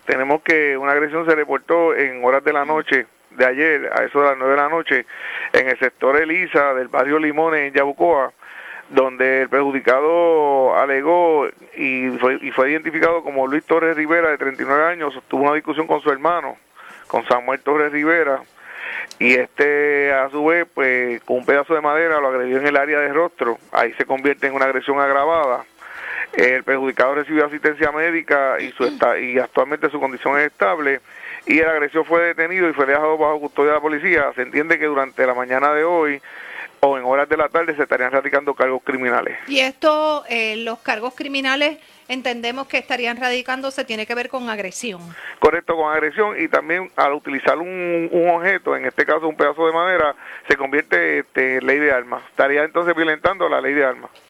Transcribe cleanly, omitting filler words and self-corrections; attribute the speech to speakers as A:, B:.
A: tenemos que una agresión se reportó en horas de la noche de ayer, a eso de las 9 de la noche, en el sector Elisa del barrio Limones en Yabucoa, donde el perjudicado alegó y fue identificado como Luis Torres Rivera, de 39 años, tuvo una discusión con su hermano, con Samuel Torres Rivera, y a su vez, pues con un pedazo de madera lo agredió en el área de rostro. Ahí se convierte en una agresión agravada. El perjudicado recibió asistencia médica y actualmente su condición es estable, y el agresor fue detenido y fue dejado bajo custodia de la policía. Se entiende que durante la mañana de hoy o en horas de la tarde se estarían radicando cargos criminales.
B: Y esto, los cargos criminales, entendemos que estarían radicándose, tiene que ver con agresión.
A: Correcto, con agresión, y también al utilizar un objeto, en este caso un pedazo de madera, se convierte en ley de armas. Estaría entonces violentando la ley de armas.